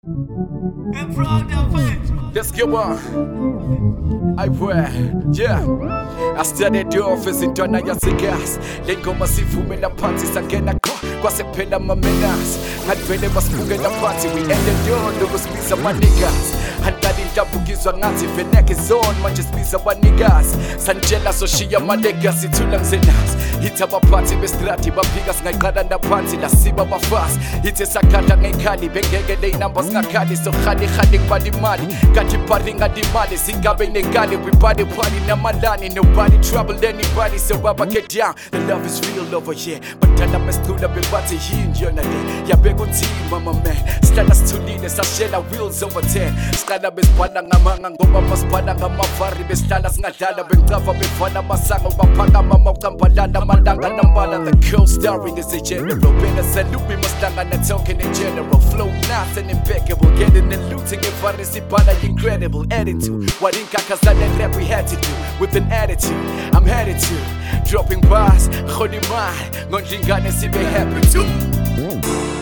Let's go on. I wear, yeah. I started the office in Donna Yasigas. Lengo masifu mena party sagena kwa sepela mamenas. Ngadvele basibukela party we ended your logo squeeze my niggas. Handadi ndabukizwa ngathi veneke zone manje squeeze my niggas. Sanjela so shiya my niggas ithula ngizenas. Hit aba party bestrati baphika singaqala ndaphansi la siba bafast. Hithe sakhatha ngekhali bengeke le numbers ngakhali so khali ngibali imali kathi party ngadimali singabe nengane we party namalani nobody trouble anybody so baba get down the love is real over here badala mesicula bebathi yinjona le yabeka uthima my man sihlala sithulile sashela wheels over 10 siqala besibhala ngamanga ngoba masibhala ngamavari besihlala singadlala bengicava bevala masango baphakama mawucambalala malanga nambala the cool story is a general bena salute maslangana talking in general flow nice and impeccable getting and looting and funny sibhala incredible attitude what in kakazana rap we had to do with an attitude I'm headed to dropping bars khoni mai ngondlingane sibe happy too